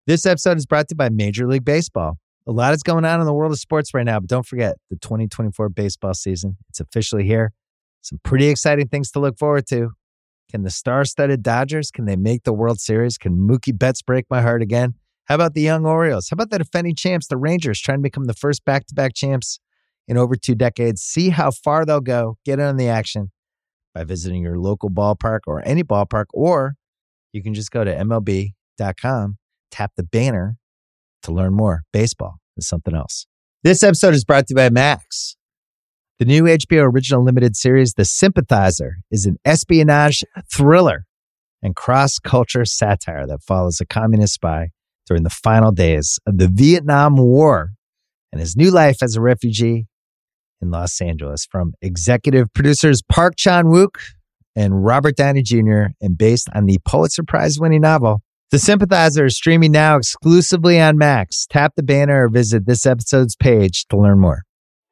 This episode is brought to you by Major League Baseball. A lot is going on in the world of sports right now, but don't forget the 2024 baseball season. It's officially here. Some pretty exciting things to look forward to. Can the star-studded Dodgers, can they make the World Series? Can Mookie Betts break my heart again? How about the young Orioles? How about the defending champs, the Rangers, trying to become the first back-to-back champs in over 2 decades? See how far they'll go. Get in on the action by visiting your local ballpark or any ballpark, or you can just go to MLB.com, tap the banner to learn more. Baseball is something else. This episode is brought to you by Max. The new HBO original limited series, The Sympathizer, is an espionage thriller and cross-culture satire that follows a communist spy during the final days of the Vietnam War and his new life as a refugee in Los Angeles. From executive producers Park Chan-wook and Robert Downey Jr. and based on the Pulitzer Prize-winning novel, The Sympathizer is streaming now exclusively on Max. Tap the banner or visit this episode's page to learn more.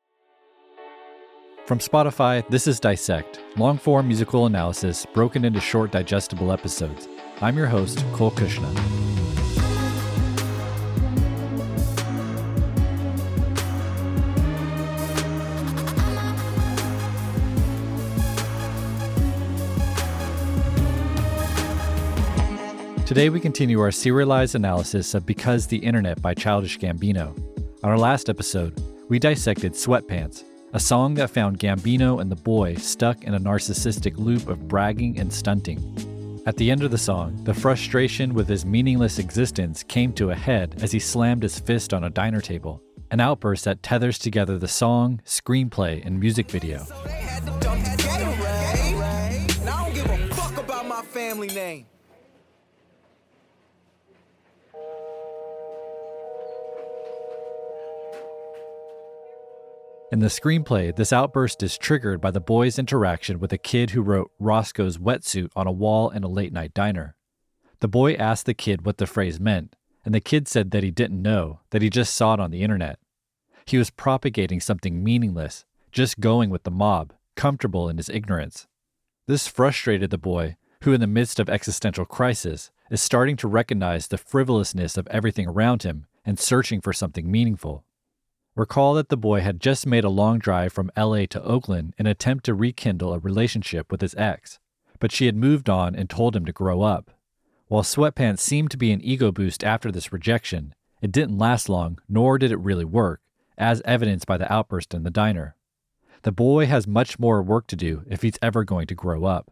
From Spotify, this is Dissect, long-form musical analysis broken into short, digestible episodes. I'm your host, Cole Kushner. Today we continue our serialized analysis of Because the Internet by Childish Gambino. On our last episode, we dissected Sweatpants, a song that found Gambino and the boy stuck in a narcissistic loop of bragging and stunting. At the end of the song, the frustration with his meaningless existence came to a head as he slammed his fist on a diner table, an outburst that tethers together the song, screenplay, and music video. In the screenplay, this outburst is triggered by the boy's interaction with a kid who wrote Roscoe's wetsuit on a wall in a late-night diner. The boy asked the kid what the phrase meant, and the kid said that he didn't know, that he just saw it on the internet. He was propagating something meaningless, just going with the mob, comfortable in his ignorance. This frustrated the boy, who in the midst of existential crisis is starting to recognize the frivolousness of everything around him and searching for something meaningful. Recall that the boy had just made a long drive from LA to Oakland in an attempt to rekindle a relationship with his ex, but she had moved on and told him to grow up. While Sweatpants seemed to be an ego boost after this rejection, it didn't last long, nor did it really work, as evidenced by the outburst in the diner. The boy has much more work to do if he's ever going to grow up.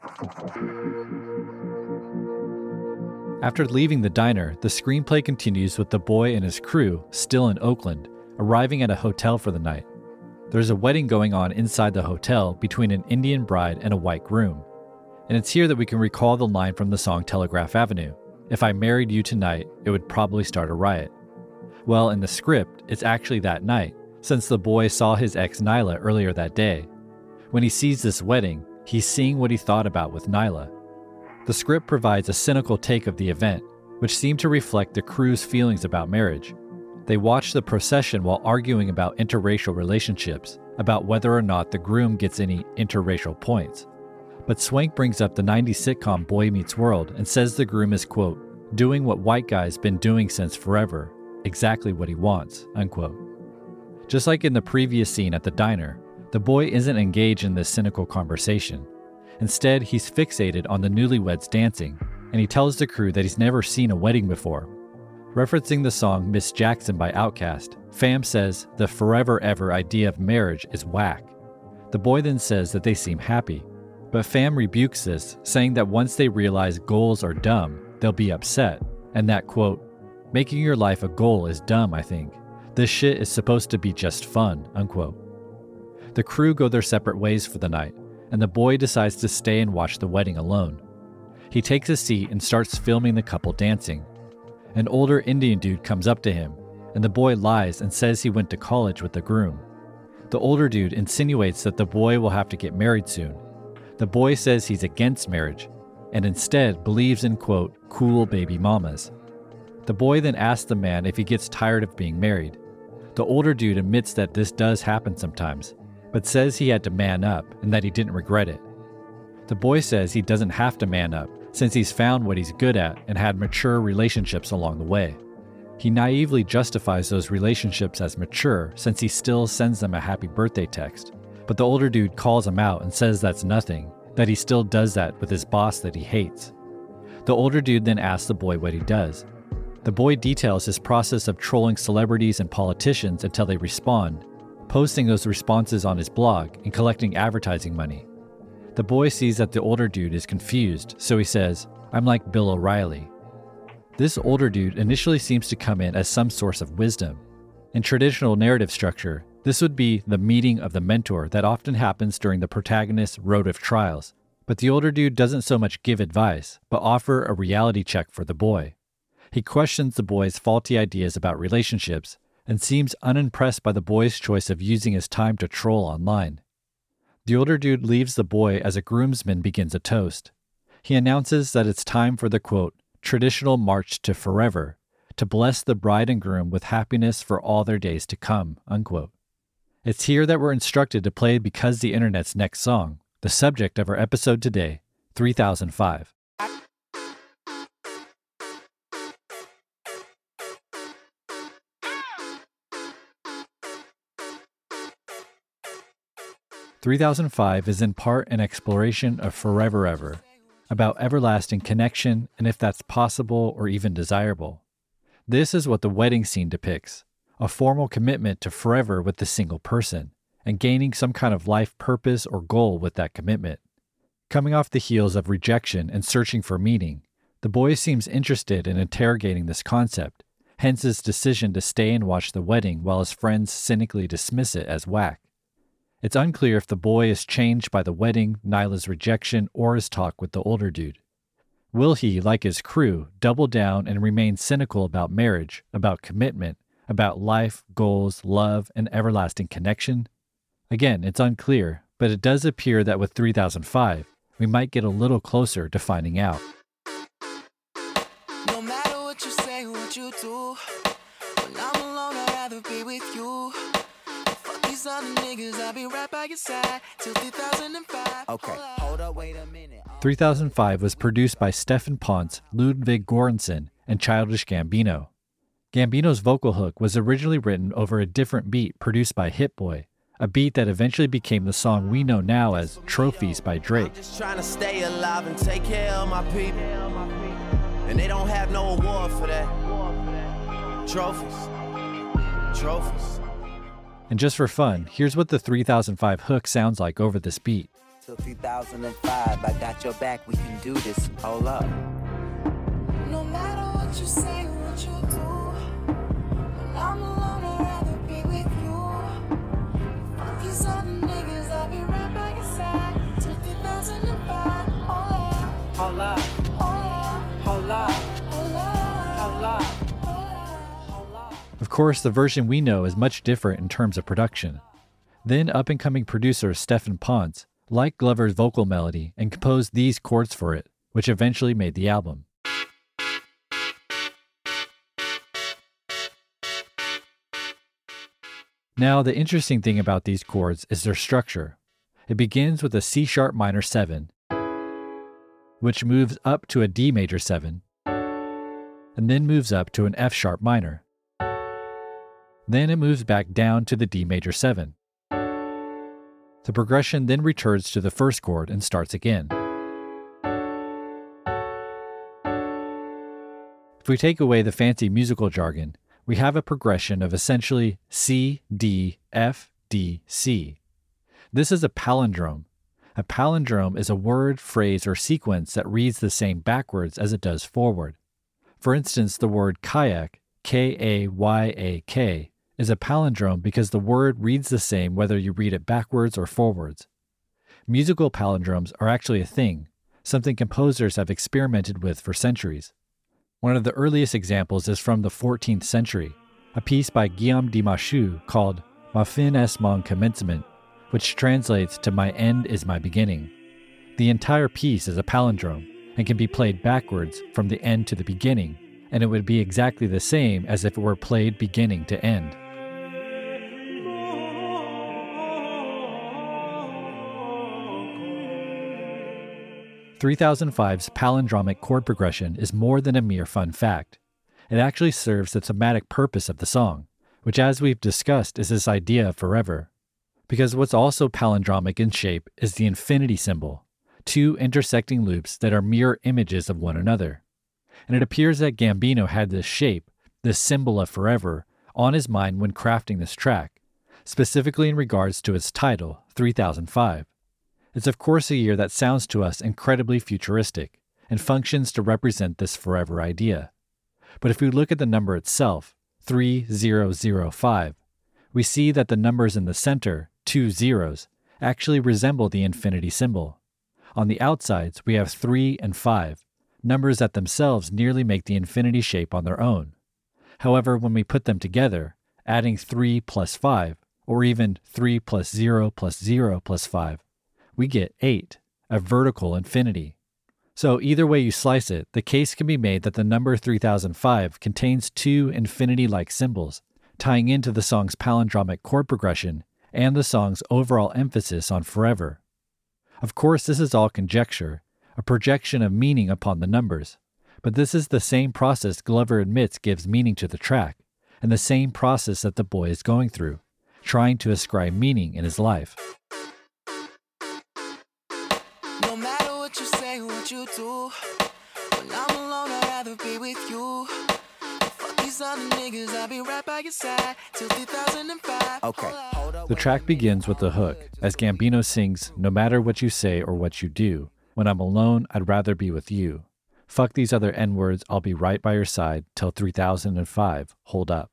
After leaving the diner, the screenplay continues with the boy and his crew still in Oakland, arriving at a hotel for the night. There's a wedding going on inside the hotel between an Indian bride and a white groom. And it's here that we can recall the line from the song Telegraph Avenue, "If I married you tonight, it would probably start a riot." Well, in the script, it's actually that night, since the boy saw his ex Nyla earlier that day. When he sees this wedding, he's seeing what he thought about with Nyla. The script provides a cynical take of the event, which seemed to reflect the crew's feelings about marriage. They watch the procession while arguing about interracial relationships, about whether or not the groom gets any interracial points. But Swank brings up the 90s sitcom Boy Meets World and says the groom is, quote, doing what white guys been doing since forever, exactly what he wants, unquote. Just like in the previous scene at the diner, the boy isn't engaged in this cynical conversation. Instead, he's fixated on the newlyweds dancing, and he tells the crew that he's never seen a wedding before. Referencing the song Miss Jackson by Outkast, Fam says the forever ever idea of marriage is whack. The boy then says that they seem happy, but Fam rebukes this, saying that once they realize goals are dumb, they'll be upset, and that, quote, making your life a goal is dumb, I think. This shit is supposed to be just fun, unquote. The crew go their separate ways for the night, and the boy decides to stay and watch the wedding alone. He takes a seat and starts filming the couple dancing. An older Indian dude comes up to him, and the boy lies and says he went to college with the groom. The older dude insinuates that the boy will have to get married soon. The boy says he's against marriage, and instead believes in, quote, cool baby mamas. The boy then asks the man if he gets tired of being married. The older dude admits that this does happen sometimes, but says he had to man up and that he didn't regret it. The boy says he doesn't have to man up, since he's found what he's good at and had mature relationships along the way. He naively justifies those relationships as mature since he still sends them a happy birthday text. But the older dude calls him out and says that's nothing, that he still does that with his boss that he hates. The older dude then asks the boy what he does. The boy details his process of trolling celebrities and politicians until they respond, posting those responses on his blog and collecting advertising money. The boy sees that the older dude is confused, so he says, "I'm like Bill O'Reilly." This older dude initially seems to come in as some source of wisdom. In traditional narrative structure, this would be the meeting of the mentor that often happens during the protagonist's road of trials. But the older dude doesn't so much give advice, but offer a reality check for the boy. He questions the boy's faulty ideas about relationships and seems unimpressed by the boy's choice of using his time to troll online. The older dude leaves the boy as a groomsman begins a toast. He announces that it's time for the, quote, traditional march to forever, to bless the bride and groom with happiness for all their days to come, unquote. It's here that we're instructed to play Because the Internet's next song, the subject of our episode today, 3005. "3005 is in part an exploration of Forever Ever, about everlasting connection and if that's possible or even desirable. This is what the wedding scene depicts, a formal commitment to forever with the single person, and gaining some kind of life purpose or goal with that commitment. Coming off the heels of rejection and searching for meaning, the boy seems interested in interrogating this concept, hence his decision to stay and watch the wedding while his friends cynically dismiss it as whack. It's unclear if the boy is changed by the wedding, Nyla's rejection, or his talk with the older dude. Will he, like his crew, double down and remain cynical about marriage, about commitment, about life, goals, love, and everlasting connection? Again, it's unclear, but it does appear that with 3005, we might get a little closer to finding out. No matter what you say, what you do, when I'm alone, I'd rather be with you. Fuck these other niggas, I'll be right by your side till 2005. Okay, hold up, wait a minute. 3005 was produced by Stefan Ponce, Ludwig Göransson, and Childish Gambino. Gambino's vocal hook was originally written over a different beat produced by Hit Boy, a beat that eventually became the song we know now as Trophies by Drake. I'm just trying to stay alive and take care of my people. And they don't have no award for that. Trophies. And just for fun, here's what the 3005 hook sounds like over this beat. Till 2005, I got your back, we can do this. Hold up. No matter what you say, what you do, when I'm alone, I'd rather be with you. Fuck these other niggas, I'll be right by your side till 2005. Hold up. Of course, the version we know is much different in terms of production. Then up-and-coming producer Stefan Ponce liked Glover's vocal melody and composed these chords for it, which eventually made the album. Now, the interesting thing about these chords is their structure. It begins with a C sharp minor 7, which moves up to a D major 7, and then moves up to an F sharp minor. Then it moves back down to the D major 7. The progression then returns to the first chord and starts again. If we take away the fancy musical jargon, we have a progression of essentially C, D, F, D, C. This is a palindrome. A palindrome is a word, phrase, or sequence that reads the same backwards as it does forward. For instance, the word kayak, K-A-Y-A-K, is a palindrome because the word reads the same whether you read it backwards or forwards. Musical palindromes are actually a thing, something composers have experimented with for centuries. One of the earliest examples is from the 14th century, a piece by Guillaume de Machaut called Ma fin est mon commencement, which translates to My end is my beginning. The entire piece is a palindrome and can be played backwards from the end to the beginning, and it would be exactly the same as if it were played beginning to end. 3005's palindromic chord progression is more than a mere fun fact. It actually serves the thematic purpose of the song, which, as we've discussed, is this idea of forever. Because what's also palindromic in shape is the infinity symbol, two intersecting loops that are mirror images of one another. And it appears that Gambino had this shape, this symbol of forever, on his mind when crafting this track, specifically in regards to its title, 3005. It's of course a year that sounds to us incredibly futuristic and functions to represent this forever idea. But if we look at the number itself, 3005, we see that the numbers in the center, 2 zeros, actually resemble the infinity symbol. On the outsides, we have 3 and 5, numbers that themselves nearly make the infinity shape on their own. However, when we put them together, adding 3 plus 5, or even 3 plus 0 plus 0 plus 5, we get 8, a vertical infinity. So either way you slice it, the case can be made that the number 3005 contains two infinity-like symbols, tying into the song's palindromic chord progression and the song's overall emphasis on forever. Of course, this is all conjecture, a projection of meaning upon the numbers, but this is the same process Glover admits gives meaning to the track, and the same process that the boy is going through, trying to ascribe meaning in his life. No matter what you say, what you do, when I'm alone, I'd rather be with you. Fuck these other niggas, I'll be right by your side till 2005. Okay. The track begins with the hook, as Gambino sings, "No matter what you say or what you do, when I'm alone, I'd rather be with you. Fuck these other N-words, I'll be right by your side till 3005, hold up."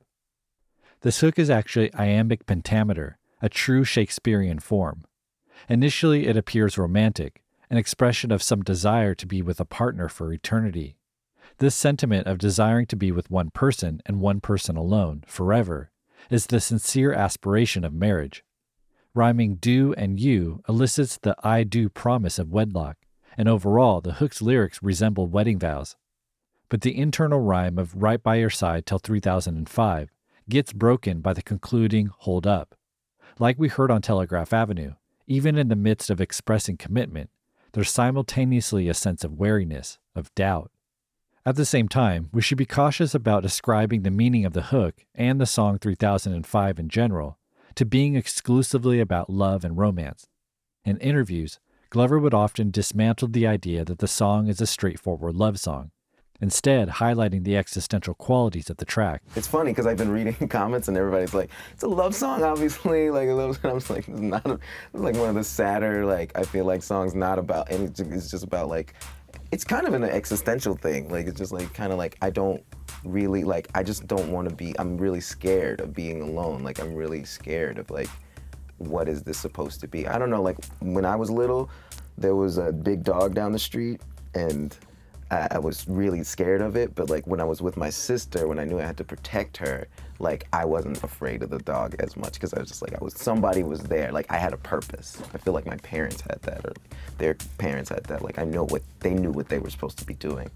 This hook is actually iambic pentameter, a true Shakespearean form. Initially, it appears romantic, an expression of some desire to be with a partner for eternity. This sentiment of desiring to be with one person and one person alone, forever, is the sincere aspiration of marriage. Rhyming do and you elicits the I do promise of wedlock, and overall, the hook's lyrics resemble wedding vows. But the internal rhyme of right by your side till 3005 gets broken by the concluding hold up. Like we heard on Telegraph Avenue, even in the midst of expressing commitment, there's simultaneously a sense of wariness, of doubt. At the same time, we should be cautious about ascribing the meaning of the hook and the song 3005 in general to being exclusively about love and romance. In interviews, Glover would often dismantle the idea that the song is a straightforward love song, instead highlighting the existential qualities of the track. It's funny because I've been reading comments and everybody's like, it's a love song, obviously, like a love song. I was like, it's not it's like one of the sadder, like, I feel like songs not about, and it's just about like, it's kind of an existential thing. Like, it's just like, kind of like, I don't really, like, I just don't want to be, I'm really scared of being alone. Like, I'm really scared of like, what is this supposed to be? I don't know, like, when I was little, there was a big dog down the street and I was really scared of it, but like when I was with my sister, when I knew I had to protect her, like I wasn't afraid of the dog as much because I was just like, somebody was there, like I had a purpose. I feel like my parents had that, or their parents had that, like they knew what they were supposed to be doing.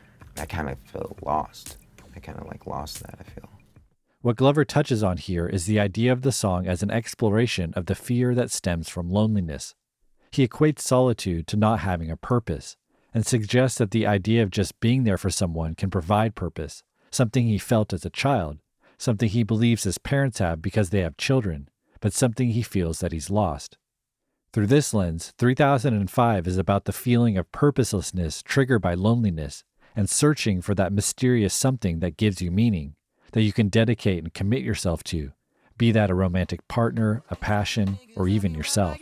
I kind of felt lost. I kind of like lost that, I feel. What Glover touches on here is the idea of the song as an exploration of the fear that stems from loneliness. He equates solitude to not having a purpose, and suggests that the idea of just being there for someone can provide purpose, something he felt as a child, something he believes his parents have because they have children, but something he feels that he's lost. Through this lens, 3005 is about the feeling of purposelessness triggered by loneliness and searching for that mysterious something that gives you meaning, that you can dedicate and commit yourself to, be that a romantic partner, a passion, or even yourself.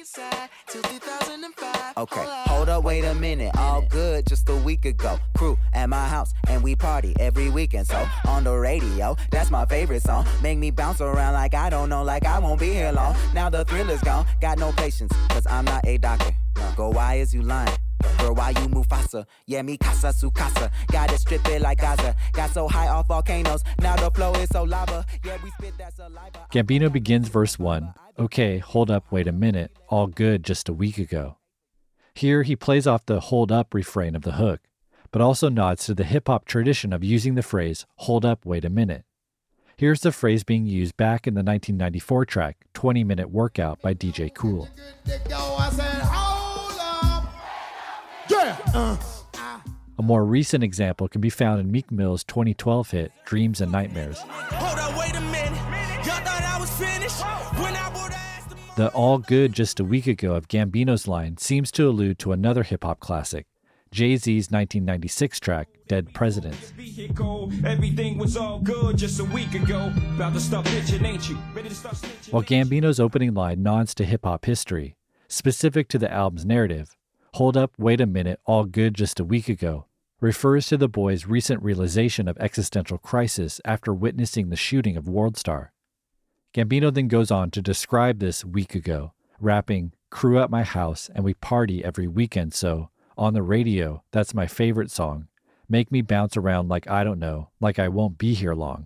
Okay, hold up, wait a minute, all good just a week ago. Crew at my house, and we party every weekend. So, on the radio, that's my favorite song. Make me bounce around like I don't know, like I won't be here long. Now the thrill is gone, got no patience, cause I'm not a doctor. Go, why is you lying? Girl, why you move faster? Yeah, me casa su casa. Got it strip it like Gaza. Got so high off volcanoes, now the flow is so lava. Yeah, we spit that saliva. Gambino begins verse 1, okay, hold up, wait a minute, all good just a week ago. Here, he plays off the hold up refrain of the hook, but also nods to the hip-hop tradition of using the phrase, hold up, wait a minute. Here's the phrase being used back in the 1994 track, 20-Minute Workout by DJ Kool. Yeah. A more recent example can be found in Meek Mill's 2012 hit, Dreams and Nightmares. Hold up, wait a minute. Y'all thought I was finished? When I would've asked the The all good just a week ago of Gambino's line seems to allude to another hip-hop classic, Jay-Z's 1996 track, Dead Presidents. vehicle, everything was all good just a week ago. About to start bitching, ain't you? Ready to start snitching? While Gambino's opening line nods to hip-hop history, specific to the album's narrative, Hold Up, Wait a Minute, All Good Just a Week Ago, refers to the boy's recent realization of existential crisis after witnessing the shooting of WorldStar. Gambino then goes on to describe this week ago, rapping, "Crew at my house and we party every weekend, so on the radio, that's my favorite song. Make me bounce around like I don't know, like I won't be here long."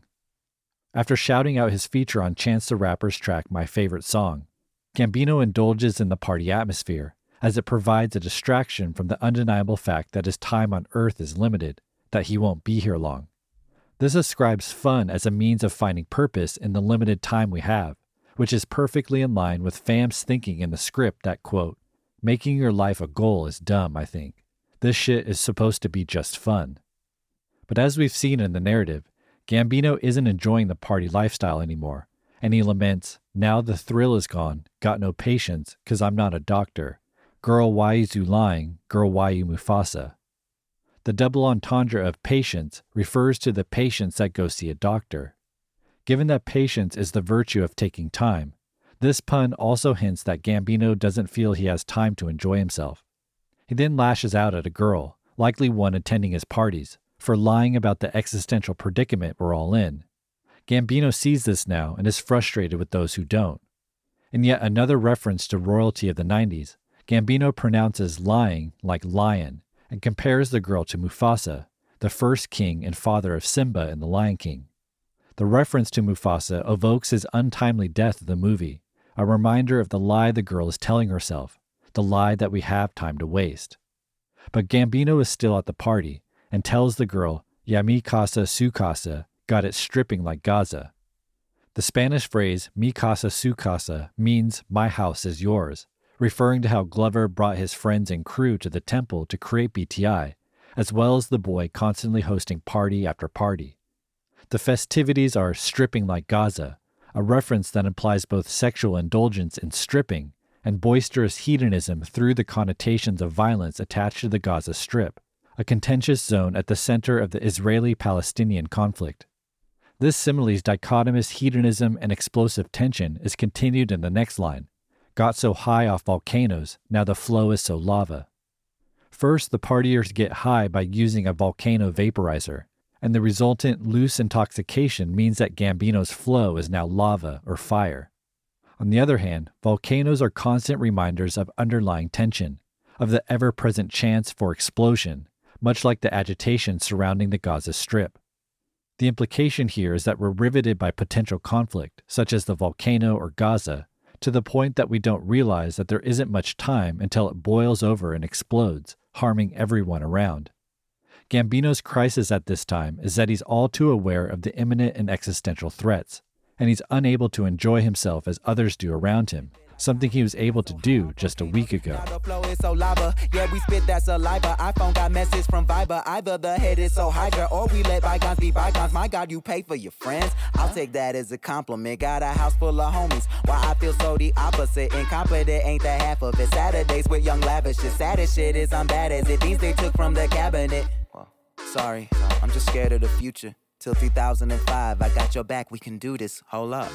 After shouting out his feature on Chance the Rapper's track, My Favorite Song, Gambino indulges in the party atmosphere, as it provides a distraction from the undeniable fact that his time on Earth is limited, that he won't be here long. This ascribes fun as a means of finding purpose in the limited time we have, which is perfectly in line with Fam's thinking in the script that, quote, "Making your life a goal is dumb, I think. This shit is supposed to be just fun." But as we've seen in the narrative, Gambino isn't enjoying the party lifestyle anymore, and he laments, "Now the thrill is gone, got no patience, 'cause I'm not a doctor. Girl, why is you lying? Girl, why you Mufasa?" The double entendre of patience refers to the patients that go see a doctor. Given that patience is the virtue of taking time, this pun also hints that Gambino doesn't feel he has time to enjoy himself. He then lashes out at a girl, likely one attending his parties, for lying about the existential predicament we're all in. Gambino sees this now and is frustrated with those who don't. In yet another reference to royalty of the 90s, Gambino pronounces lying like lion and compares the girl to Mufasa, the first king and father of Simba in The Lion King. The reference to Mufasa evokes his untimely death in the movie, a reminder of the lie the girl is telling herself, the lie that we have time to waste. But Gambino is still at the party and tells the girl, "Ya mi casa su casa," got it stripping like Gaza. The Spanish phrase "mi casa su casa" means "my house is yours," referring to how Glover brought his friends and crew to the temple to create BTI, as well as the boy constantly hosting party after party. The festivities are stripping like Gaza, a reference that implies both sexual indulgence in stripping and boisterous hedonism through the connotations of violence attached to the Gaza Strip, a contentious zone at the center of the Israeli-Palestinian conflict. This simile's dichotomous hedonism and explosive tension is continued in the next line. Got so high off volcanoes, now the flow is so lava. First, the partiers get high by using a volcano vaporizer, and the resultant loose intoxication means that Gambino's flow is now lava or fire. On the other hand, volcanoes are constant reminders of underlying tension, of the ever-present chance for explosion, much like the agitation surrounding the Gaza Strip. The implication here is that we're riveted by potential conflict, such as the volcano or Gaza, to the point that we don't realize that there isn't much time until it boils over and explodes, harming everyone around. Gambino's crisis at this time is that he's all too aware of the imminent and existential threats, and he's unable to enjoy himself as others do around him, something he was able to do just a week ago. The flow is so lava. Yeah, we spit that saliva. iPhone got message from Viber. Either the head is so hydra or we let bygones be bygones. My God, you pay for your friends. I'll take that as a compliment. Got a house full of homies. Why I feel so the opposite. Incompetent ain't the half of it. Saturdays with young lavish. The saddest shit is I'm bad as it. These they took from the cabinet. Sorry, I'm just scared of the future. Till 2005, I got your back. We can do this. Hold up.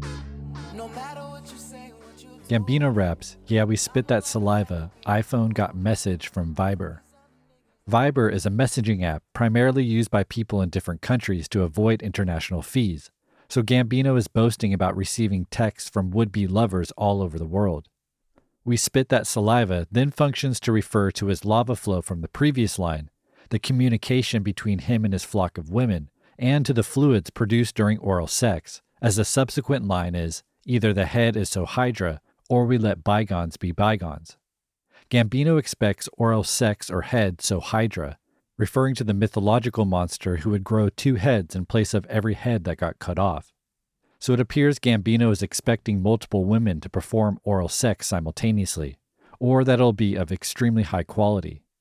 No matter what you say. Gambino raps, "Yeah, we spit that saliva. iPhone got message from Viber." Viber is a messaging app primarily used by people in different countries to avoid international fees, so Gambino is boasting about receiving texts from would-be lovers all over the world. "We spit that saliva" then functions to refer to his lava flow from the previous line, the communication between him and his flock of women, and to the fluids produced during oral sex, as the subsequent line is, "Either the head is so hydra, or we let bygones be bygones." Gambino expects oral sex or head so hydra, referring to the mythological monster who would grow 2 heads in place of every head that got cut off. So it appears Gambino is expecting multiple women to perform oral sex simultaneously, or that it'll be of extremely high quality.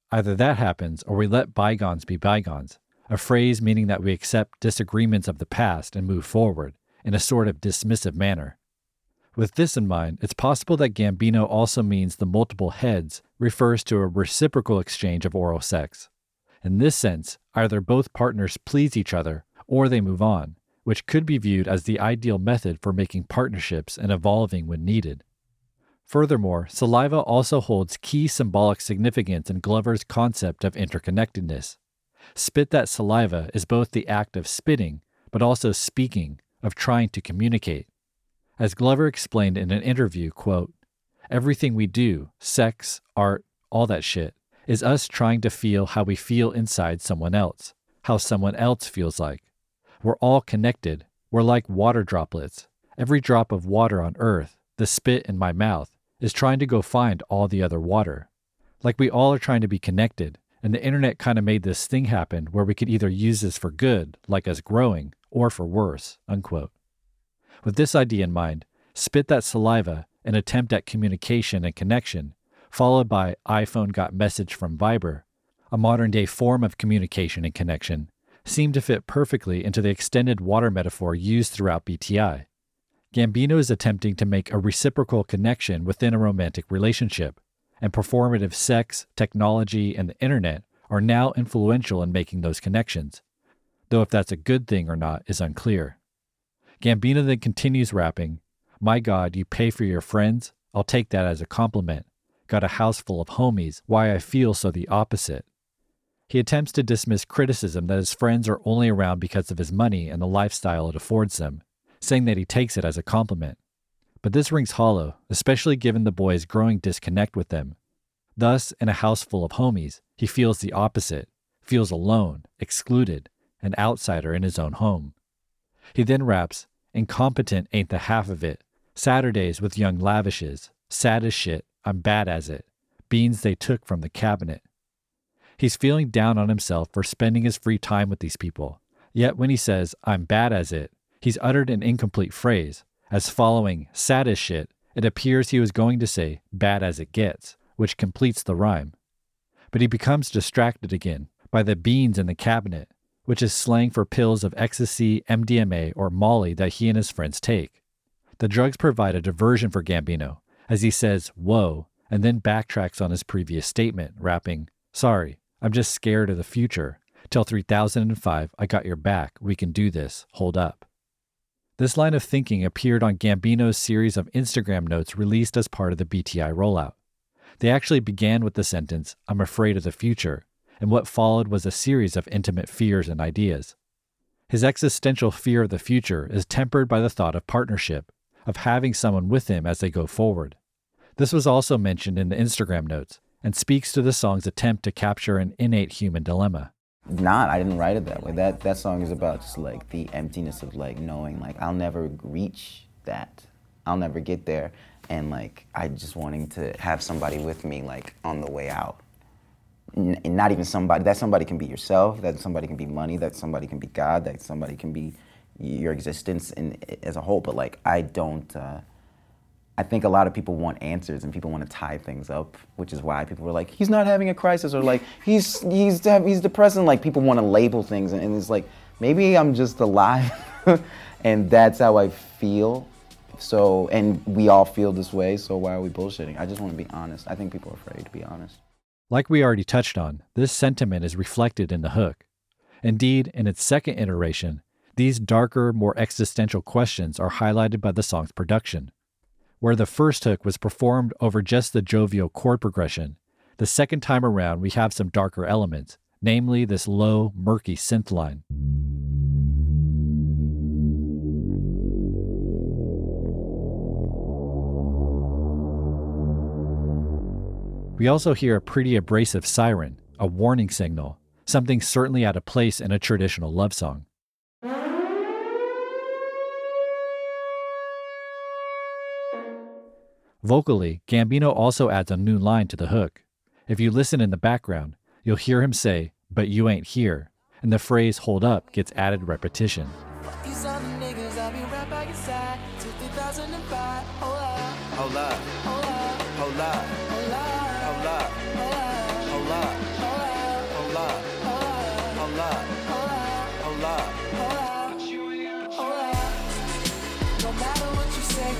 Either that happens or we let bygones be bygones, a phrase meaning that we accept disagreements of the past and move forward in a sort of dismissive manner. With this in mind, it's possible that Gambino also means the multiple heads refers to a reciprocal exchange of oral sex. In this sense, either both partners please each other or they move on, which could be viewed as the ideal method for making partnerships and evolving when needed. Furthermore, saliva also holds key symbolic significance in Glover's concept of interconnectedness. Spit that saliva is both the act of spitting, but also speaking, of trying to communicate. As Glover explained in an interview, quote, "Everything we do, sex, art, all that shit, is us trying to feel how we feel inside someone else, how someone else feels like. We're all connected. We're like water droplets. Every drop of water on earth, the spit in my mouth, is trying to go find all the other water. Like we all are trying to be connected, and the internet kind of made this thing happen where we could either use this for good, like us growing, or for worse," unquote. With this idea in mind, Spit That Saliva, an attempt at communication and connection, followed by iPhone Got Message from Viber, a modern-day form of communication and connection, seem to fit perfectly into the extended water metaphor used throughout BTI. Gambino is attempting to make a reciprocal connection within a romantic relationship, and performative sex, technology, and the internet are now influential in making those connections, though if that's a good thing or not is unclear. Gambino then continues rapping, "My God, you pay for your friends? I'll take that as a compliment. Got a house full of homies, why I feel so the opposite." He attempts to dismiss criticism that his friends are only around because of his money and the lifestyle it affords them, saying that he takes it as a compliment. But this rings hollow, especially given the boy's growing disconnect with them. Thus, in a house full of homies, he feels the opposite, feels alone, excluded, an outsider in his own home. He then raps, "Incompetent ain't the half of it. Saturdays with young lavishes. Sad as shit, I'm bad as it. Beans they took from the cabinet." He's feeling down on himself for spending his free time with these people. Yet when he says, "I'm bad as it," he's uttered an incomplete phrase, as following "sad as shit," it appears he was going to say "bad as it gets," which completes the rhyme. But he becomes distracted again by the beans in the cabinet, which is slang for pills of ecstasy, MDMA, or Molly that he and his friends take. The drugs provide a diversion for Gambino, as he says, "whoa," and then backtracks on his previous statement, rapping, "Sorry, I'm just scared of the future. Till 3005, I got your back. We can do this. Hold up." This line of thinking appeared on Gambino's series of Instagram notes released as part of the BTI rollout. They actually began with the sentence, "I'm afraid of the future," and what followed was a series of intimate fears and ideas. His existential fear of the future is tempered by the thought of partnership, of having someone with him as they go forward. This was also mentioned in the Instagram notes, and speaks to the song's attempt to capture an innate human dilemma. I didn't write it that way. That song is about just like the emptiness of like knowing like I'll never reach that. I'll never get there. And like I just wanting to have somebody with me like on the way out. And not even somebody, that somebody can be yourself, that somebody can be money, that somebody can be God, that somebody can be your existence as a whole. But like I think a lot of people want answers and people want to tie things up, which is why people were like, he's not having a crisis, or like he's depressed, and like people want to label things, and it's like maybe I'm just alive, and that's how I feel. So, and we all feel this way, so why are we bullshitting? I just want to be honest. I think people are afraid to be honest. Like we already touched on, this sentiment is reflected in the hook. Indeed, in its second iteration, these darker, more existential questions are highlighted by the song's production. Where the first hook was performed over just the jovial chord progression, the second time around we have some darker elements, namely this low, murky synth line. We also hear a pretty abrasive siren, a warning signal, something certainly out of place in a traditional love song. Vocally, Gambino also adds a new line to the hook. If you listen in the background, you'll hear him say, "But you ain't here," and the phrase "hold up" gets added repetition. These are the niggas I be right by your side till 2005. Hold up, hold up, hold up, hold up, hold up, hold up, hold up, hold up. up, hold up, hold up. No matter what you say,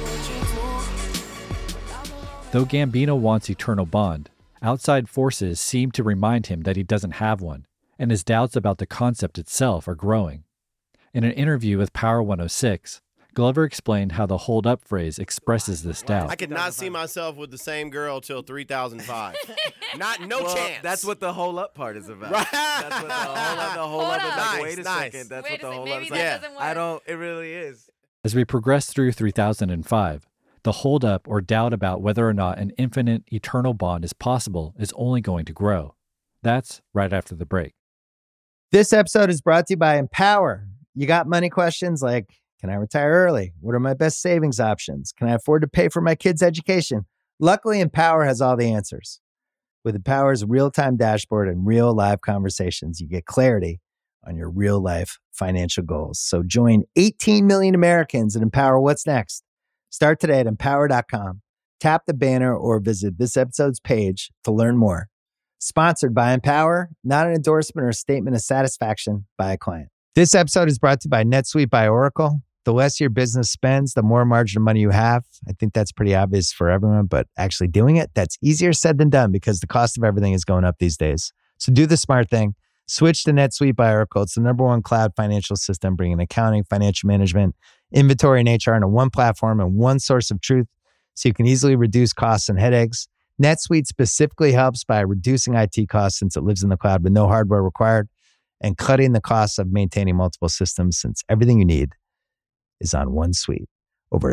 what you do. Though Gambino wants eternal bond, outside forces seem to remind him that he doesn't have one, and his doubts about the concept itself are growing. In an interview with Power 106, Glover explained how the hold up phrase expresses this doubt. I could not see myself with the same girl till 3005. No chance. That's what the hold up part is about. Right. That's what the hold up is like. Wait a Nice. second. That's Wait what a the hold second, up is maybe like. that doesn't work. It really is. As we progress through 3005, the hold up or doubt about whether or not an infinite, eternal bond is possible is only going to grow. That's right after the break. This episode is brought to you by Empower. You got money questions like, can I retire early? What are my best savings options? Can I afford to pay for my kids' education? Luckily, Empower has all the answers. With Empower's real-time dashboard and real live conversations, you get clarity on your real-life financial goals. So join 18 million Americans and Empower what's next. Start today at empower.com. Tap the banner or visit this episode's page to learn more. Sponsored by Empower, not an endorsement or a statement of satisfaction by a client. This episode is brought to you by NetSuite by Oracle. The less your business spends, the more margin of money you have. I think that's pretty obvious for everyone, but actually doing it, that's easier said than done because the cost of everything is going up these days. So do the smart thing. Switch to NetSuite by Oracle. It's the #1 cloud financial system, bringing accounting, financial management, inventory, and HR into one platform and one source of truth so you can easily reduce costs and headaches. NetSuite specifically helps by reducing IT costs since it lives in the cloud with no hardware required and cutting the costs of maintaining multiple systems since everything you need is on one suite. Over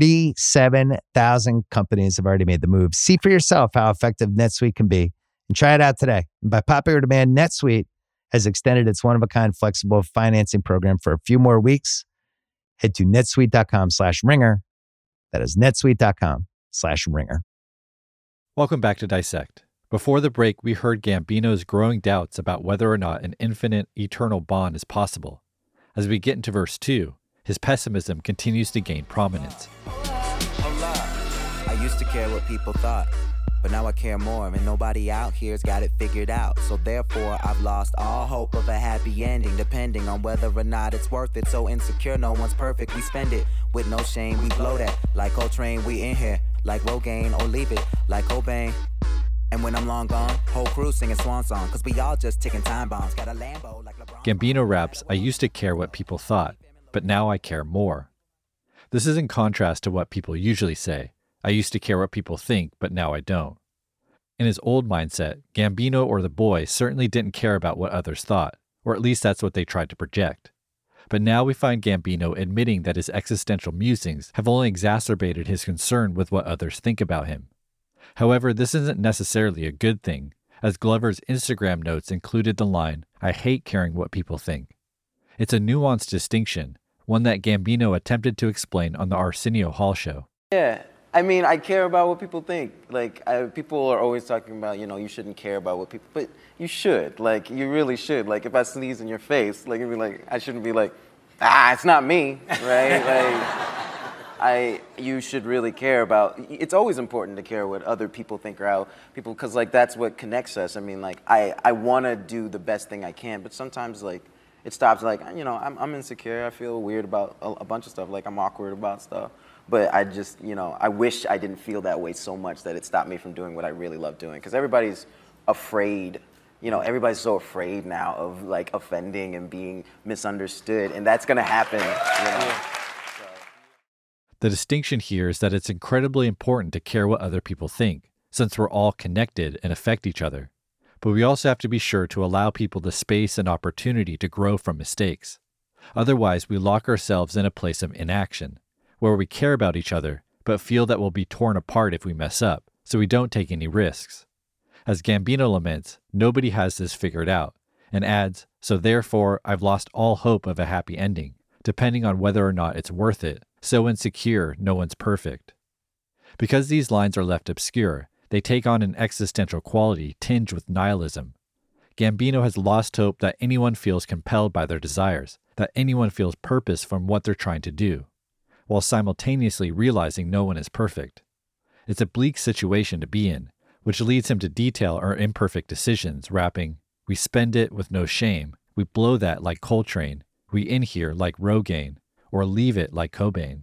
37,000 companies have already made the move. See for yourself how effective NetSuite can be and try it out today. And by popular demand, NetSuite has extended its one-of-a-kind flexible financing program for a few more weeks. Head to netsuite.com/ringer. That is netsuite.com/ringer. Welcome back to Dissect. Before the break, we heard Gambino's growing doubts about whether or not an infinite, eternal bond is possible. As we get into verse 2, his pessimism continues to gain prominence. Hold up. I used to care what people thought, but now I care more, and nobody out here's got it figured out. So therefore, I've lost all hope of a happy ending, depending on whether or not it's worth it. So insecure, no one's perfect. We spend it with no shame. We blow that like Coltrane. We in here like Rogaine, or leave it like Cobain. And when I'm long gone, whole crew singing swan song, cause we all just ticking time bombs. Got a Lambo like LeBron. Gambino raps, I used to care what people thought, but now I care more. This is in contrast to what people usually say. I used to care what people think, but now I don't. In his old mindset, Gambino or the boy certainly didn't care about what others thought, or at least that's what they tried to project. But now we find Gambino admitting that his existential musings have only exacerbated his concern with what others think about him. However, this isn't necessarily a good thing, as Glover's Instagram notes included the line, I hate caring what people think. It's a nuanced distinction, one that Gambino attempted to explain on the Arsenio Hall show. Yeah, I mean, I care about what people think. Like, people are always talking about, you shouldn't care about what people, but you should. Like, you really should. Like, if I sneeze in your face, like, it'd be like, I shouldn't be like, it's not me, right? You should really care about, it's always important to care what other people think or how people, because, like, that's what connects us. I mean, like, I want to do the best thing I can, but sometimes, like, it stops, like, I'm insecure. I feel weird about a bunch of stuff. Like, I'm awkward about stuff. But I just, I wish I didn't feel that way so much that it stopped me from doing what I really love doing. Because everybody's afraid, everybody's so afraid now of, like, offending and being misunderstood. And that's going to happen, So. The distinction here is that it's incredibly important to care what other people think, since we're all connected and affect each other. But we also have to be sure to allow people the space and opportunity to grow from mistakes. Otherwise, we lock ourselves in a place of inaction, where we care about each other, but feel that we'll be torn apart if we mess up, so we don't take any risks. As Gambino laments, nobody has this figured out, and adds, so therefore I've lost all hope of a happy ending, depending on whether or not it's worth it, so insecure no one's perfect. Because these lines are left obscure, they take on an existential quality tinged with nihilism. Gambino has lost hope that anyone feels compelled by their desires, that anyone feels purpose from what they're trying to do, while simultaneously realizing no one is perfect. It's a bleak situation to be in, which leads him to detail our imperfect decisions, rapping, We spend it with no shame. We blow that like Coltrane. We in here like Rogaine, or leave it like Cobain.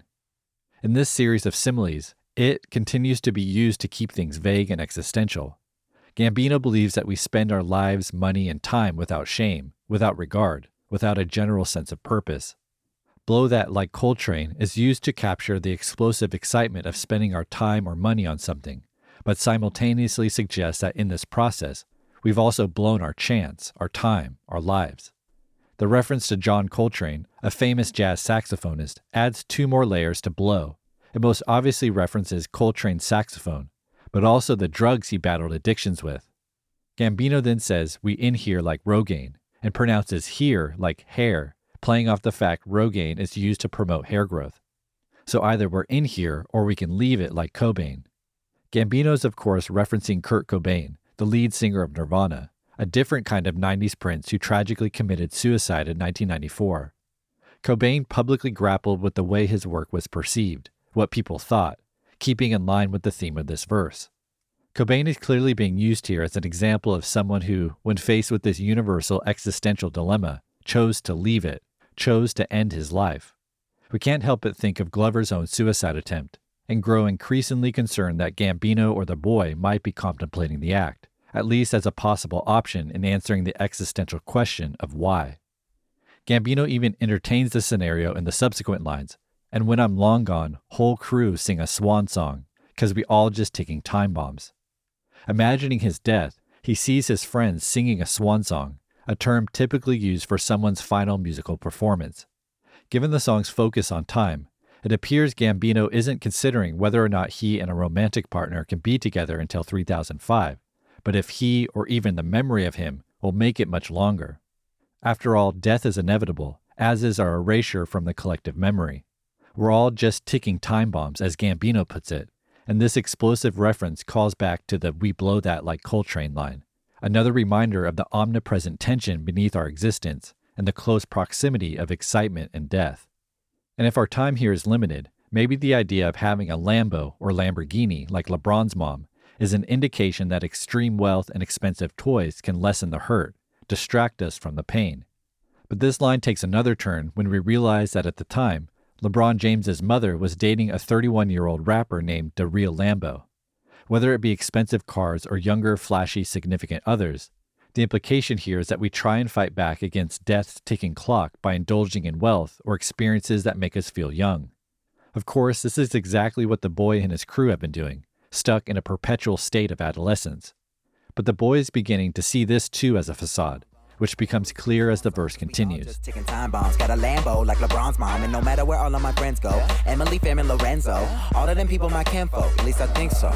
In this series of similes, it continues to be used to keep things vague and existential. Gambino believes that we spend our lives, money, and time without shame, without regard, without a general sense of purpose. Blow that like Coltrane is used to capture the explosive excitement of spending our time or money on something, but simultaneously suggests that in this process, we've also blown our chance, our time, our lives. The reference to John Coltrane, a famous jazz saxophonist, adds two more layers to blow. It most obviously references Coltrane's saxophone, but also the drugs he battled addictions with. Gambino then says, we in here like Rogaine, and pronounces here like hair, playing off the fact Rogaine is used to promote hair growth. So either we're in here or we can leave it like Cobain. Gambino's of course referencing Kurt Cobain, the lead singer of Nirvana, a different kind of 90s prince who tragically committed suicide in 1994. Cobain publicly grappled with the way his work was perceived, what people thought, keeping in line with the theme of this verse. Cobain is clearly being used here as an example of someone who, when faced with this universal existential dilemma, chose to leave it, chose to end his life. We can't help but think of Glover's own suicide attempt, and grow increasingly concerned that Gambino or the boy might be contemplating the act, at least as a possible option in answering the existential question of why. Gambino even entertains the scenario in the subsequent lines, and when I'm long gone, whole crew sing a swan song, 'cause we all just taking time bombs. Imagining his death, he sees his friends singing a swan song, a term typically used for someone's final musical performance. Given the song's focus on time, it appears Gambino isn't considering whether or not he and a romantic partner can be together until 3005, but if he or even the memory of him will make it much longer. After all, death is inevitable, as is our erasure from the collective memory. We're all just ticking time bombs, as Gambino puts it, and this explosive reference calls back to the "we blow that like Coltrane" line, another reminder of the omnipresent tension beneath our existence and the close proximity of excitement and death. And if our time here is limited, maybe the idea of having a Lambo or Lamborghini like LeBron's mom is an indication that extreme wealth and expensive toys can lessen the hurt, distract us from the pain. But this line takes another turn when we realize that at the time, LeBron James's mother was dating a 31-year-old rapper named Da Real Lambo. Whether it be expensive cars or younger, flashy, significant others, the implication here is that we try and fight back against death's ticking clock by indulging in wealth or experiences that make us feel young. Of course, this is exactly what the boy and his crew have been doing, stuck in a perpetual state of adolescence. But the boy is beginning to see this too as a facade, which becomes clear as the verse continues. Just ticking time bombs, got a Lambo like LeBron's mom, and no matter where all of my friends go, Emily, Fam, and Lorenzo, all of them people my kinfolk, at least I think so.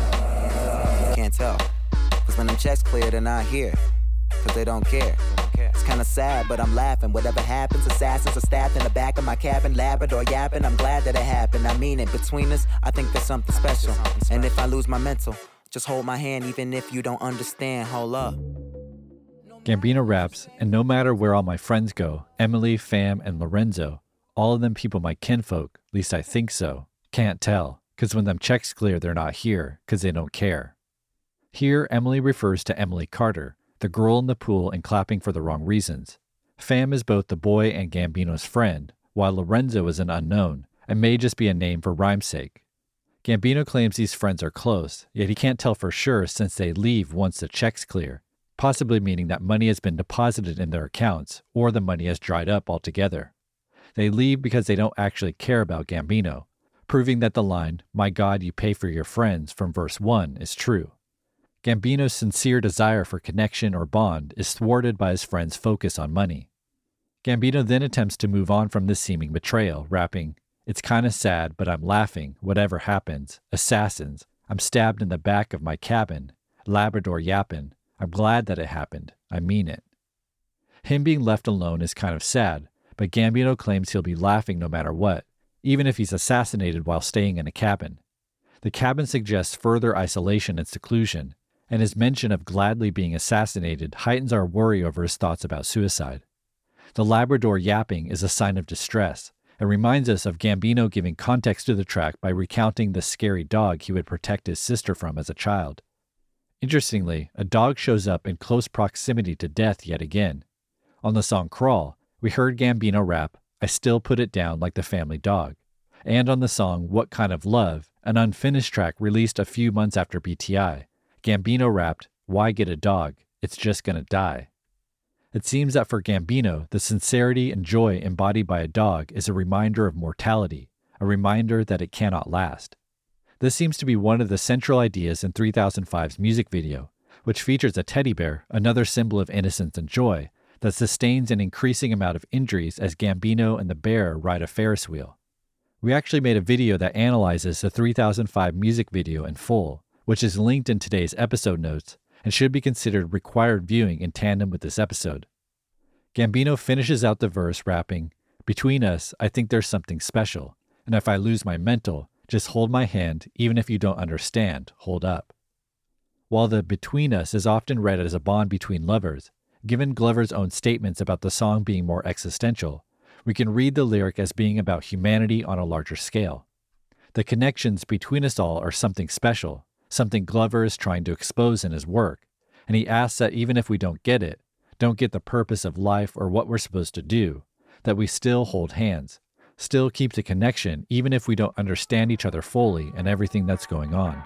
Can't tell, cause when them checks clear, they're not here, cause they don't care. It's kinda sad, but I'm laughing. Whatever happens, assassins are stabbed in the back of my cabin, Labrador yapping. I'm glad that it happened. I mean it. Between us, I think there's something special. And if I lose my mental, just hold my hand, even if you don't understand. Hold up. Gambino raps, and no matter where all my friends go, Emily, Fam, and Lorenzo, all of them people my kinfolk, at least I think so, can't tell, cause when them checks clear, they're not here, cause they don't care. Here, Emily refers to Emily Carter, the girl in the pool and clapping for the wrong reasons. Fam is both the boy and Gambino's friend, while Lorenzo is an unknown, and may just be a name for rhyme's sake. Gambino claims these friends are close, yet he can't tell for sure since they leave once the checks clear, possibly meaning that money has been deposited in their accounts, or the money has dried up altogether. They leave because they don't actually care about Gambino, proving that the line, "My God, you pay for your friends" from verse 1 is true. Gambino's sincere desire for connection or bond is thwarted by his friend's focus on money. Gambino then attempts to move on from this seeming betrayal, rapping, "It's kinda sad, but I'm laughing, whatever happens, assassins, I'm stabbed in the back of my cabin, Labrador yappin', I'm glad that it happened, I mean it." Him being left alone is kind of sad, but Gambino claims he'll be laughing no matter what, even if he's assassinated while staying in a cabin. The cabin suggests further isolation and seclusion, and his mention of gladly being assassinated heightens our worry over his thoughts about suicide. The Labrador yapping is a sign of distress, and reminds us of Gambino giving context to the track by recounting the scary dog he would protect his sister from as a child. Interestingly, a dog shows up in close proximity to death yet again. On the song Crawl, we heard Gambino rap, "I still put it down like the family dog." And on the song What Kind of Love, an unfinished track released a few months after BTI, Gambino rapped, "Why get a dog? It's just gonna die." It seems that for Gambino, the sincerity and joy embodied by a dog is a reminder of mortality, a reminder that it cannot last. This seems to be one of the central ideas in 3005's music video, which features a teddy bear, another symbol of innocence and joy, that sustains an increasing amount of injuries as Gambino and the bear ride a Ferris wheel. We actually made a video that analyzes the 3005 music video in full, which is linked in today's episode notes and should be considered required viewing in tandem with this episode. Gambino finishes out the verse rapping, "Between us, I think there's something special, and if I lose my mental, just hold my hand, even if you don't understand, hold up." While the "between us" is often read as a bond between lovers, given Glover's own statements about the song being more existential, we can read the lyric as being about humanity on a larger scale. The connections between us all are something special, something Glover is trying to expose in his work, and he asks that even if we don't get it, don't get the purpose of life or what we're supposed to do, that we still hold hands, still keep the connection even if we don't understand each other fully and everything that's going on.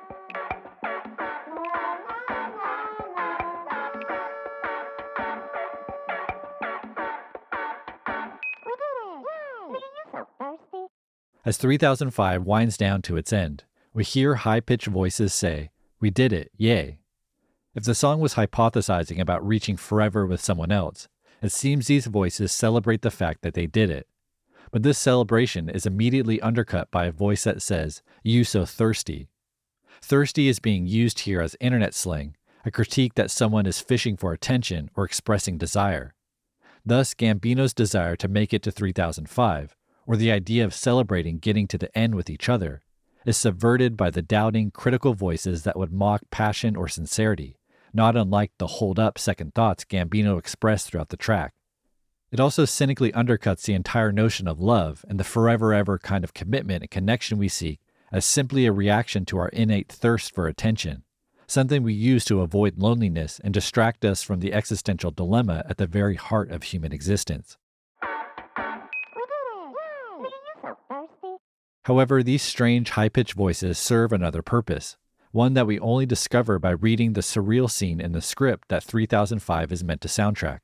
As 3005 winds down to its end, we hear high-pitched voices say, "We did it, yay." If the song was hypothesizing about reaching forever with someone else, it seems these voices celebrate the fact that they did it. But this celebration is immediately undercut by a voice that says, "You so thirsty." Thirsty is being used here as internet slang, a critique that someone is fishing for attention or expressing desire. Thus, Gambino's desire to make it to 3005, or the idea of celebrating getting to the end with each other, is subverted by the doubting, critical voices that would mock passion or sincerity, not unlike the hold-up second thoughts Gambino expressed throughout the track. It also cynically undercuts the entire notion of love and the forever-ever kind of commitment and connection we seek as simply a reaction to our innate thirst for attention, something we use to avoid loneliness and distract us from the existential dilemma at the very heart of human existence. However, these strange high-pitched voices serve another purpose, one that we only discover by reading the surreal scene in the script that 3005 is meant to soundtrack.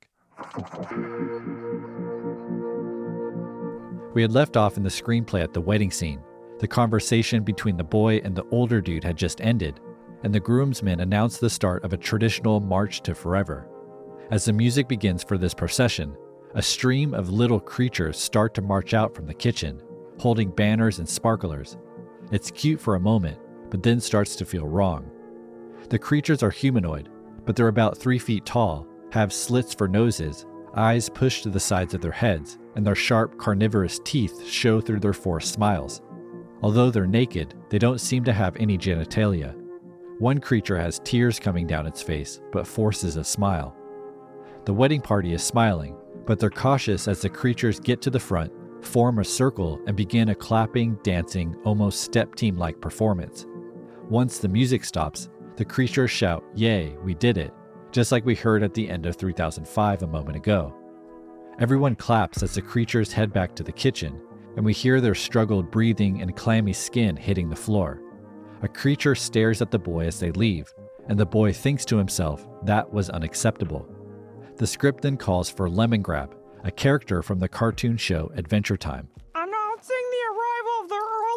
We had left off in the screenplay at the wedding scene. The conversation between the boy and the older dude had just ended, and the groomsmen announced the start of a traditional march to forever. As the music begins for this procession, a stream of little creatures start to march out from the kitchen, holding banners and sparklers. It's cute for a moment, but then starts to feel wrong. The creatures are humanoid, but they're about 3 feet tall, have slits for noses, eyes pushed to the sides of their heads, and their sharp carnivorous teeth show through their forced smiles. Although they're naked, they don't seem to have any genitalia. One creature has tears coming down its face, but forces a smile. The wedding party is smiling, but they're cautious as the creatures get to the front, form a circle, and begin a clapping, dancing, almost step team-like performance. Once the music stops, the creatures shout, "Yay, we did it," just like we heard at the end of 3005 a moment ago. Everyone claps as the creatures head back to the kitchen, and we hear their struggled breathing and clammy skin hitting the floor. A creature stares at the boy as they leave, and the boy thinks to himself, that was unacceptable. The script then calls for Lemongrab, a character from the cartoon show Adventure Time. Announcing the arrival of the Earl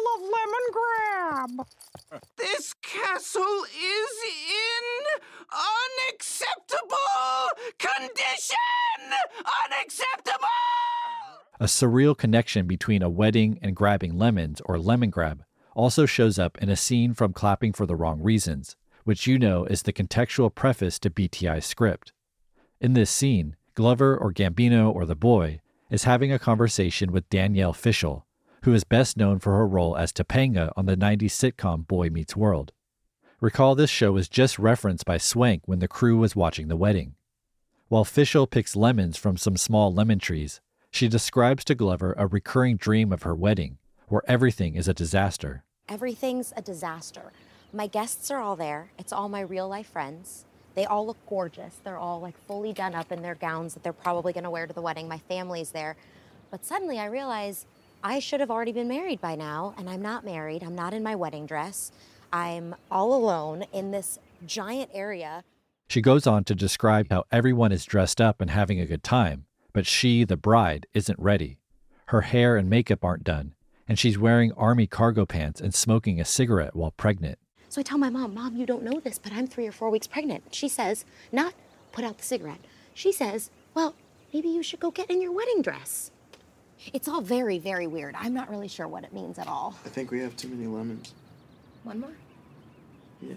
of Lemongrab. This castle is in unacceptable condition! Unacceptable! A surreal connection between a wedding and grabbing lemons, or lemon grab, also shows up in a scene from Clapping for the Wrong Reasons, which you know is the contextual preface to BTI's script. In this scene, Glover, or Gambino, or the boy, is having a conversation with Danielle Fishel, who is best known for her role as Topanga on the 90s sitcom Boy Meets World. Recall this show was just referenced by Swank when the crew was watching the wedding. While Fishel picks lemons from some small lemon trees, she describes to Glover a recurring dream of her wedding, where everything is a disaster. Everything's a disaster. My guests are all there. It's all my real life friends. They all look gorgeous. They're all like fully done up in their gowns that they're probably gonna wear to the wedding. My family's there. But suddenly I realize I should have already been married by now, and I'm not married. I'm not in my wedding dress. I'm all alone in this giant area. She goes on to describe how everyone is dressed up and having a good time, but she, the bride, isn't ready. Her hair and makeup aren't done, and she's wearing army cargo pants and smoking a cigarette while pregnant. So I tell my mom, Mom, you don't know this, but I'm 3 or 4 weeks pregnant. She says, not put out the cigarette. She says, well, maybe you should go get in your wedding dress. It's all very, very weird. I'm not really sure what it means at all. I think we have too many lemons. One more? Yeah.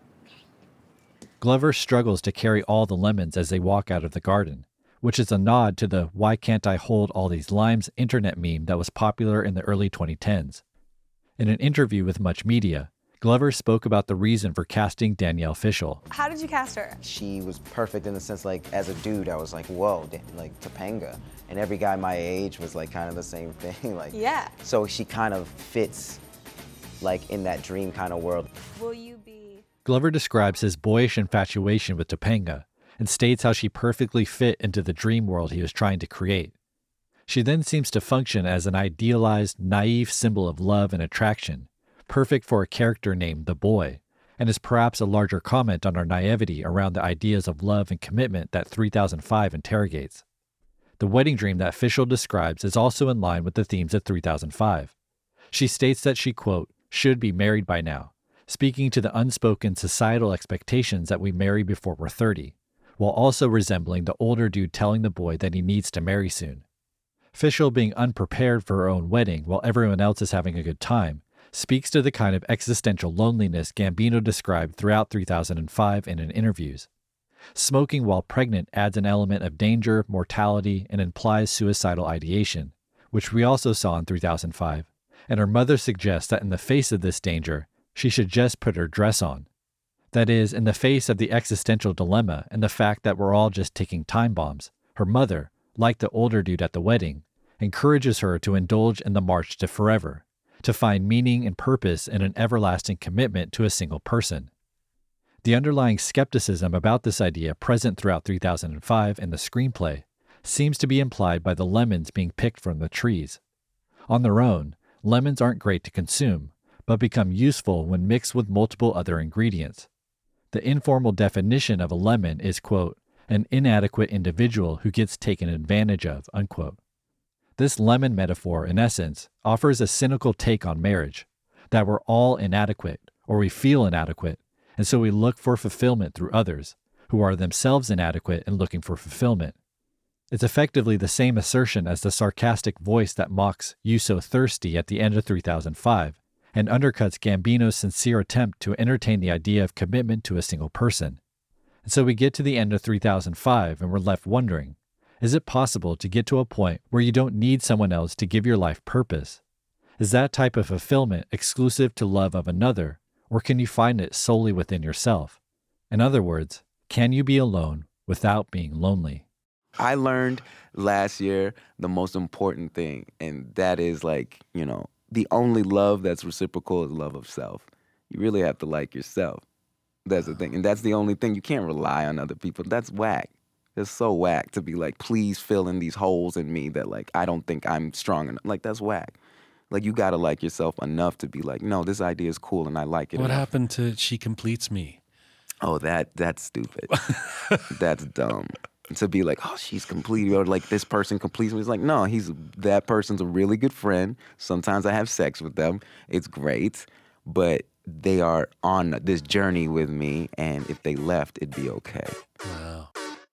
Glover struggles to carry all the lemons as they walk out of the garden, which is a nod to the "why can't I hold all these limes" internet meme that was popular in the early 2010s. In an interview with Much Media, Glover spoke about the reason for casting Danielle Fishel. How did you cast her? She was perfect in the sense, like, as a dude, I was like, whoa, like Topanga. And every guy my age was like kind of the same thing. Like, yeah. So she kind of fits like in that dream kind of world. Will you be? Glover describes his boyish infatuation with Topanga and states how she perfectly fit into the dream world he was trying to create. She then seems to function as an idealized, naive symbol of love and attraction, perfect for a character named The Boy, and is perhaps a larger comment on our naivety around the ideas of love and commitment that 3005 interrogates. The wedding dream that Fishel describes is also in line with the themes of 3005. She states that she, quote, should be married by now, speaking to the unspoken societal expectations that we marry before we're 30, while also resembling the older dude telling the boy that he needs to marry soon. Fishel being unprepared for her own wedding while everyone else is having a good time speaks to the kind of existential loneliness Gambino described throughout 3005 and in interviews. Smoking while pregnant adds an element of danger, mortality, and implies suicidal ideation, which we also saw in 3005, and her mother suggests that in the face of this danger, she should just put her dress on. That is, in the face of the existential dilemma and the fact that we're all just ticking time bombs, her mother, like the older dude at the wedding, encourages her to indulge in the march to forever, to find meaning and purpose in an everlasting commitment to a single person. The underlying skepticism about this idea present throughout 3005 in the screenplay seems to be implied by the lemons being picked from the trees. On their own, lemons aren't great to consume, but become useful when mixed with multiple other ingredients. The informal definition of a lemon is, quote, an inadequate individual who gets taken advantage of, unquote. This lemon metaphor, in essence, offers a cynical take on marriage, that we're all inadequate, or we feel inadequate, and so we look for fulfillment through others, who are themselves inadequate and looking for fulfillment. It's effectively the same assertion as the sarcastic voice that mocks "You So Thirsty" at the end of 3005, and undercuts Gambino's sincere attempt to entertain the idea of commitment to a single person. And so we get to the end of 3005 and we're left wondering, is it possible to get to a point where you don't need someone else to give your life purpose? Is that type of fulfillment exclusive to love of another, or can you find it solely within yourself? In other words, can you be alone without being lonely? I learned last year the most important thing, and that is like, the only love that's reciprocal is love of self. You really have to like yourself. That's the thing. And that's the only thing. You can't rely on other people. That's whack. It's so whack to be like, please fill in these holes in me that like, I don't think I'm strong enough. Like, that's whack. Like, you got to like yourself enough to be like, no, this idea is cool and I like it. What enough. happened to "She Completes Me"? Oh, that's stupid. That's dumb. To be like, oh, she's complete, or like this person completes me. It's like, no, that person's a really good friend. Sometimes I have sex with them. It's great, but they are on this journey with me, and if they left, it'd be okay. Wow.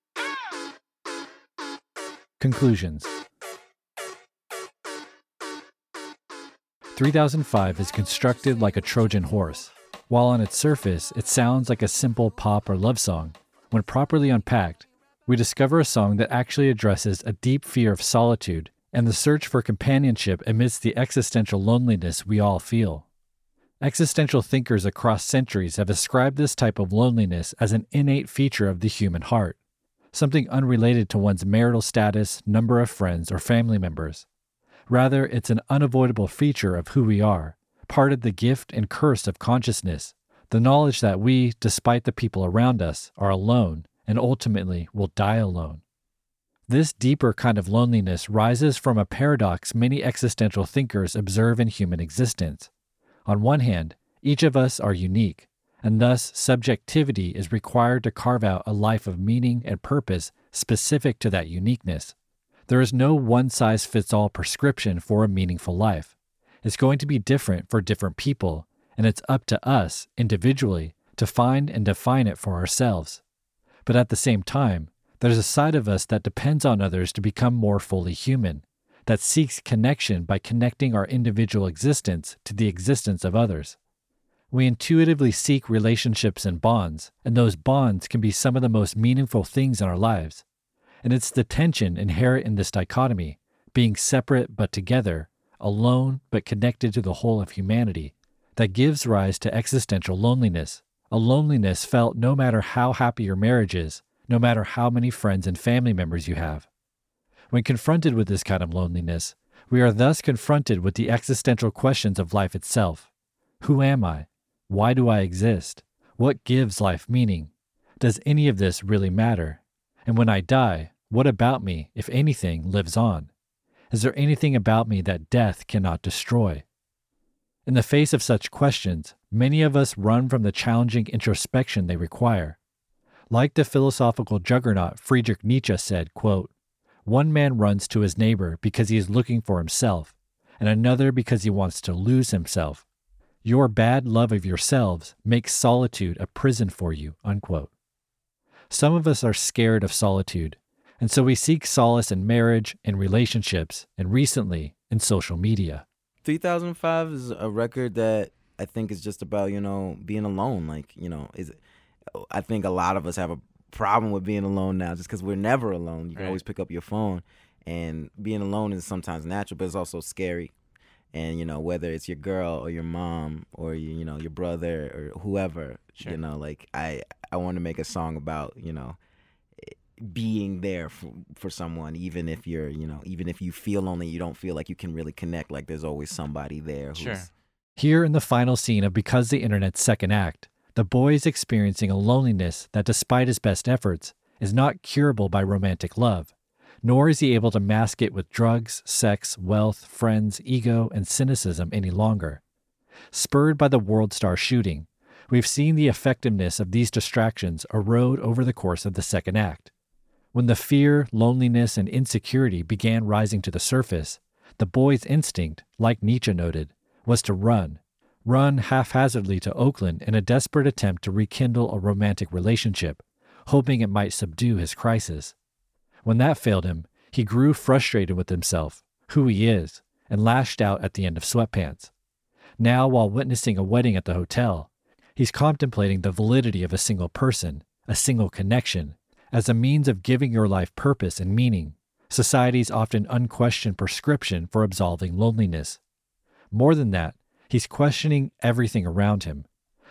Conclusions. 3005 is constructed like a Trojan horse. While on its surface, it sounds like a simple pop or love song, when properly unpacked, we discover a song that actually addresses a deep fear of solitude and the search for companionship amidst the existential loneliness we all feel. Existential thinkers across centuries have ascribed this type of loneliness as an innate feature of the human heart, something unrelated to one's marital status, number of friends, or family members. Rather, it's an unavoidable feature of who we are, part of the gift and curse of consciousness, The knowledge that we, despite the people around us, are alone and ultimately will die alone. This deeper kind of loneliness rises from a paradox many existential thinkers observe in human existence. On one hand, each of us are unique, and thus subjectivity is required to carve out a life of meaning and purpose specific to that uniqueness. There is no one-size-fits-all prescription for a meaningful life. It's going to be different for different people, and it's up to us, individually, to find and define it for ourselves. But at the same time, there's a side of us that depends on others to become more fully human, that seeks connection by connecting our individual existence to the existence of others. We intuitively seek relationships and bonds, and those bonds can be some of the most meaningful things in our lives. And it's the tension inherent in this dichotomy, being separate but together, alone but connected to the whole of humanity, that gives rise to existential loneliness, a loneliness felt no matter how happy your marriage is, no matter how many friends and family members you have. When confronted with this kind of loneliness, we are thus confronted with the existential questions of life itself. Who am I? Why do I exist? What gives life meaning? Does any of this really matter? And when I die, what about me, if anything, lives on? Is there anything about me that death cannot destroy? In the face of such questions, many of us run from the challenging introspection they require. Like the philosophical juggernaut Friedrich Nietzsche said, quote, "One man runs to his neighbor because he is looking for himself, and another because he wants to lose himself. Your bad love of yourselves makes solitude a prison for you," unquote. Some of us are scared of solitude, and so we seek solace in marriage, in relationships, and recently, in social media. 3005 is a record that I think is just about, being alone. I think a lot of us have a problem with being alone now just because we're never alone. You can always pick up your phone, and being alone is sometimes natural, but it's also scary. And, whether it's your girl or your mom or, your brother or whoever, I want to make a song about, being there for someone, even if you're, even if you feel lonely, you don't feel like you can really connect, like there's always somebody there. Here in the final scene of Because the Internet's second act, the boy is experiencing a loneliness that, despite his best efforts, is not curable by romantic love, nor is he able to mask it with drugs, sex, wealth, friends, ego, and cynicism any longer. Spurred by the World Star shooting, we've seen the effectiveness of these distractions erode over the course of the second act. When the fear, loneliness, and insecurity began rising to the surface, the boy's instinct, like Nietzsche noted, was to run haphazardly to Oakland in a desperate attempt to rekindle a romantic relationship, hoping it might subdue his crisis. When that failed him, he grew frustrated with himself, who he is, and lashed out at the end of Sweatpants. Now, while witnessing a wedding at the hotel, he's contemplating the validity of a single person, a single connection, as a means of giving your life purpose and meaning, society's often unquestioned prescription for absolving loneliness. More than that, he's questioning everything around him.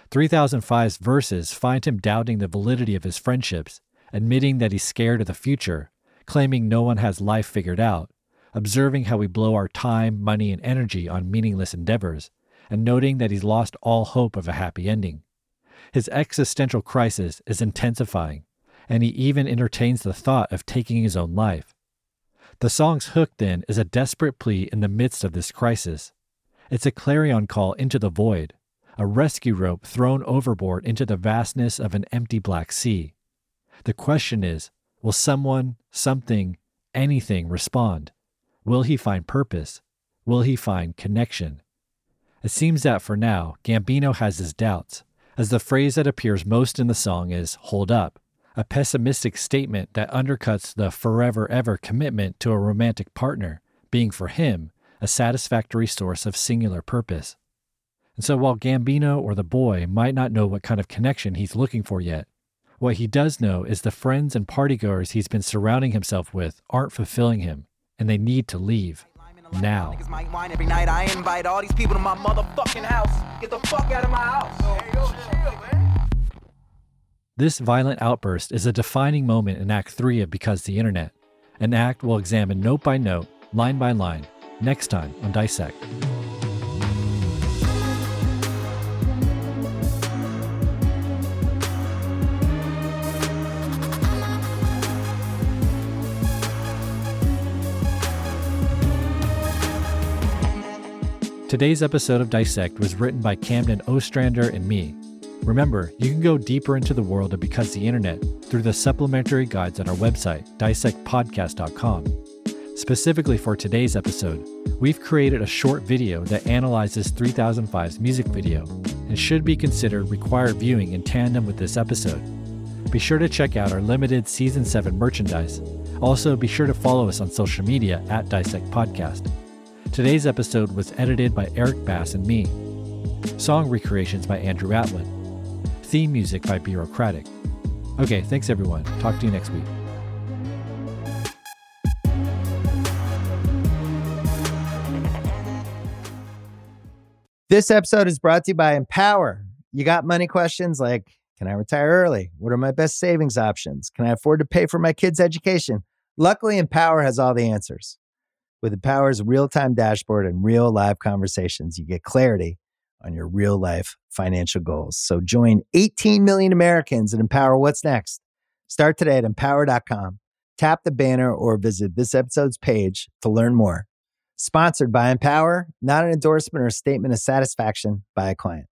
3005's verses find him doubting the validity of his friendships, admitting that he's scared of the future, claiming no one has life figured out, observing how we blow our time, money, and energy on meaningless endeavors, and noting that he's lost all hope of a happy ending. His existential crisis is intensifying, and he even entertains the thought of taking his own life. The song's hook, then, is a desperate plea in the midst of this crisis. It's a clarion call into the void, a rescue rope thrown overboard into the vastness of an empty black sea. The question is, will someone, something, anything respond? Will he find purpose? Will he find connection? It seems that for now, Gambino has his doubts, as the phrase that appears most in the song is "hold up," a pessimistic statement that undercuts the forever ever commitment to a romantic partner, being for him a satisfactory source of singular purpose. And so while Gambino or the boy might not know what kind of connection he's looking for yet, what he does know is the friends and partygoers he's been surrounding himself with aren't fulfilling him, and they need to leave. Now. Every night I invite all these people to my motherfucking house. Get the fuck out of my house. This violent outburst is a defining moment in Act 3 of Because the Internet, an act we'll examine note by note, line by line, next time on Dissect. Today's episode of Dissect was written by Camden Ostrander and me. Remember, you can go deeper into the world of Because the Internet through the supplementary guides on our website, dissectpodcast.com. Specifically for today's episode, we've created a short video that analyzes 3005's music video and should be considered required viewing in tandem with this episode. Be sure to check out our limited Season 7 merchandise. Also, be sure to follow us on social media at Dissect Podcast. Today's episode was edited by Eric Bass and me. Song recreations by Andrew Atlin. Theme music by Bureaucratic. Okay, thanks everyone. Talk to you next week. This episode is brought to you by Empower. You got money questions like, can I retire early? What are my best savings options? Can I afford to pay for my kids' education? Luckily, Empower has all the answers. With Empower's real-time dashboard and real live conversations, you get clarity on your real-life financial goals. So join 18 million Americans and Empower what's next. Start today at empower.com. Tap the banner or visit this episode's page to learn more. Sponsored by Empower, not an endorsement or a statement of satisfaction by a client.